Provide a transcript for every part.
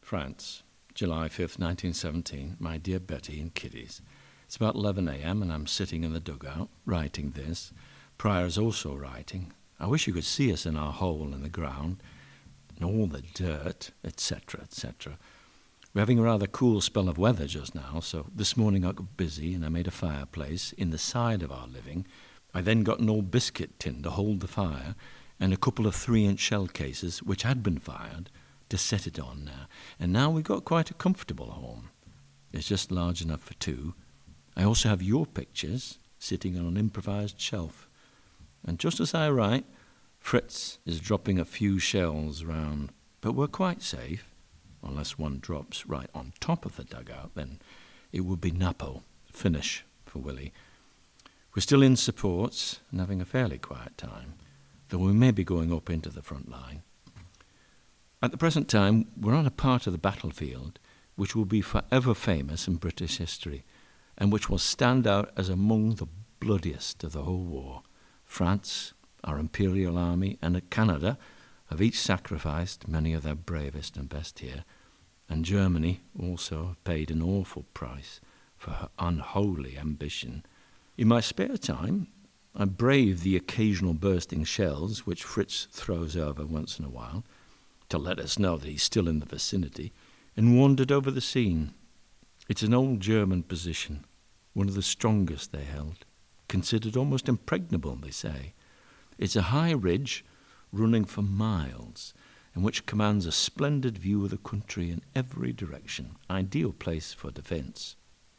France, July 5th, 1917, my dear Betty and kiddies. It's about 11 a.m. and I'm sitting in the dugout, writing this. Pryor's also writing. I wish you could see us in our hole in the ground, and all the dirt, etc., etc. We're having a rather cool spell of weather just now, so this morning I got busy and I made a fireplace in the side of our living. I then got an old biscuit tin to hold the fire, and a couple of 3-inch shell cases, which had been fired, to set it on now. And now we've got quite a comfortable home. It's just large enough for two. I also have your pictures sitting on an improvised shelf. And just as I write, Fritz is dropping a few shells round. But we're quite safe, unless one drops right on top of the dugout, then it would be Napo, finish for Willie. We're still in supports and having a fairly quiet time, though we may be going up into the front line. At the present time, we're on a part of the battlefield which will be forever famous in British history, and which will stand out as among the bloodiest of the whole war. France, our Imperial Army, and Canada have each sacrificed many of their bravest and best here, and Germany also paid an awful price for her unholy ambition. In my spare time, I brave the occasional bursting shells which Fritz throws over once in a while, to let us know that he's still in the vicinity, and wandered over the scene. It's an old German position, one of the strongest they held, considered almost impregnable, they say. It's a high ridge running for miles, and which commands a splendid view of the country in every direction, ideal place for defence.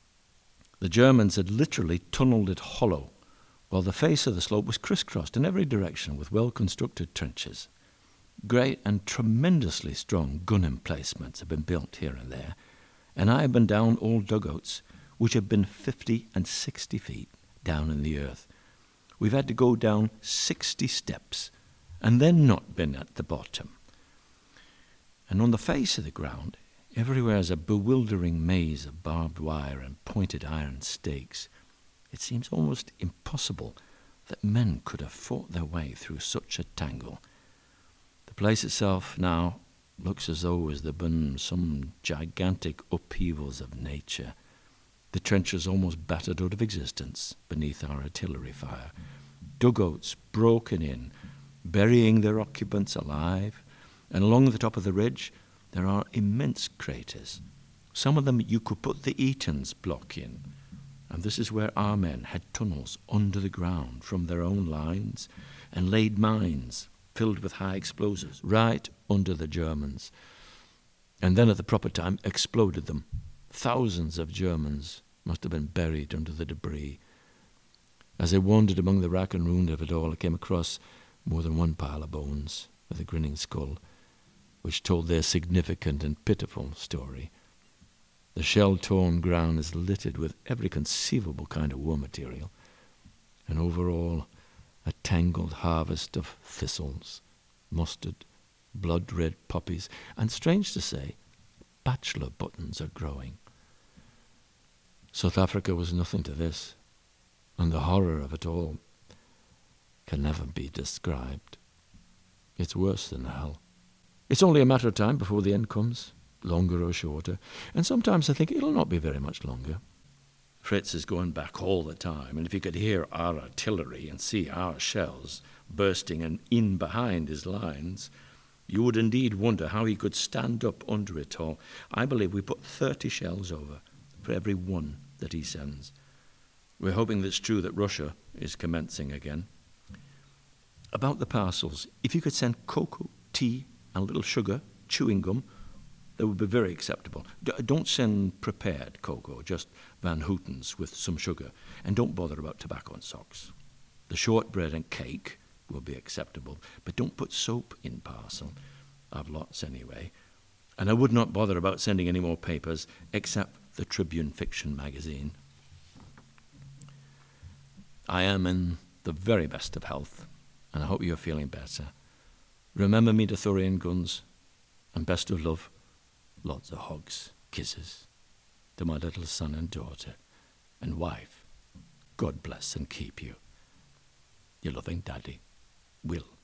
The Germans had literally tunnelled it hollow, while the face of the slope was crisscrossed in every direction with well-constructed trenches. Great and tremendously strong gun emplacements have been built here and there, and I have been down old dugouts which have been 50 and 60 feet down in the earth. We've had to go down 60 steps and then not been at the bottom. And on the face of the ground, everywhere is a bewildering maze of barbed wire and pointed iron stakes. It seems almost impossible that men could have fought their way through such a tangle. The place itself now looks as though there been some gigantic upheavals of nature. The trenches almost battered out of existence beneath our artillery fire. Dugouts broken in, burying their occupants alive, and along the top of the ridge there are immense craters. Some of them you could put the Eaton's block in, and this is where our men had tunnels under the ground from their own lines and laid mines filled with high explosives right under the Germans, and then at the proper time exploded them. Thousands of Germans must have been buried under the debris. As I wandered among the rack and ruin of it all, I came across more than one pile of bones with a grinning skull, which told their significant and pitiful story. The shell-torn ground is littered with every conceivable kind of war material, and over all, a tangled harvest of thistles, mustard, blood-red poppies, and strange to say, bachelor buttons are growing. South Africa was nothing to this, and the horror of it all can never be described. It's worse than hell. It's only a matter of time before the end comes, longer or shorter, and sometimes I think it'll not be very much longer. Fritz is going back all the time, and if he could hear our artillery and see our shells bursting and in behind his lines, you would indeed wonder how he could stand up under it all. I believe we put 30 shells over for every one that he sends. We're hoping that it's true that Russia is commencing again. About the parcels, if you could send cocoa, tea, and a little sugar, chewing gum, that would be very acceptable. Don't send prepared cocoa, just Van Houten's with some sugar. And don't bother about tobacco and socks. The shortbread and cake will be acceptable, but don't put soap in parcel. I've lots anyway. And I would not bother about sending any more papers, except the Tribune Fiction magazine. I am in the very best of health, and I hope you're feeling better. Remember me to Thurian Guns, and best of love. Lots of hugs, kisses, to my little son and daughter, and wife. God bless and keep you. Your loving Daddy, Will.